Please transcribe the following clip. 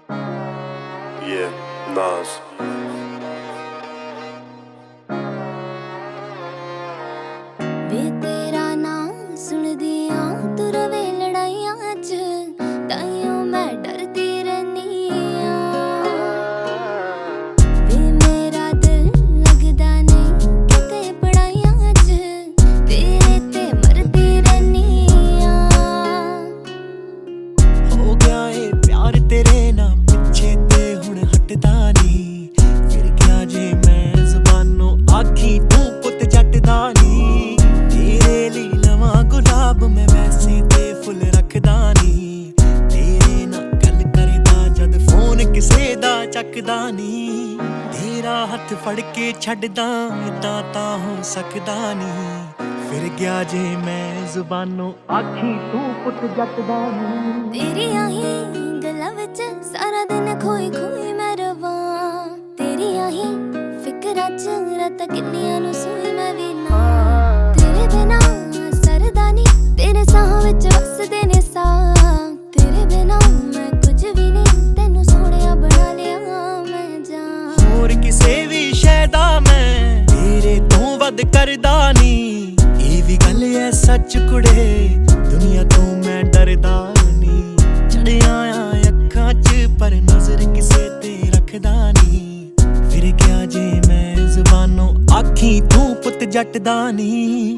Yeah, Nas. वे तेरा नाम सुनदी आं तू रवे लड़ाइयां च ताइयों मैं डरदी रहनी आं वे मेरा दिल लगदा नहीं कि कई पढ़ाइयां च तेरे ते मरदी रहनी आं हो गया है प्यार तेरे ना पिछे ते हुण हटदा नहीं फिर गया जे मैं जुबानों आखी तू पुत जटदा नहीं तेरे लिए लवां गुलाब मैं वैसे ते फुल रखदा नहीं तेरे ना गल करदा जद फोन किसे दा चकदा नहीं तेरा हथ फड़ के छड्डदा इदां तां हो सकदा नहीं फिर गया जे मैं जुबानों आखी तू पुत जटदा नहीं तेरियां ही गल्लां विच सारा दिन खोई खोई मैं रवां तेरियां ही फिकरां च रातां किन्नियां नूं सोई मैं वी ना तेरे बिना सरदा नी तेरे साह विच वसदे ने साह तेरे बिना मैं कुछ भी नहीं तैनूं सोहणिया बना लिया मैं जान होर किसे भी शैदा मैं तेरे तों वध करदा नी ਇਹ ਵੀ ਗੱਲ ਐ ਸੱਚ ਕੁੜੇ ਦੁਨੀਆ ਤੋਂ ਮੈਂ ਡਰਦਾ ਨੀ ਚੜਿਆ ਆ ਅੱਖਾਂ 'ਚ ਪਰ ਨਜ਼ਰ ਕਿਸੇ ਤੇ ਰੱਖਦਾ ਨੀ ਫਿਰ ਗਿਆ ਜੇ ਮੈਂ ਜ਼ੁਬਾਨੋਂ ਆਖੀ ਤੂੰ ਪੁੱਤ ਜੱਟਦਾ ਨੀ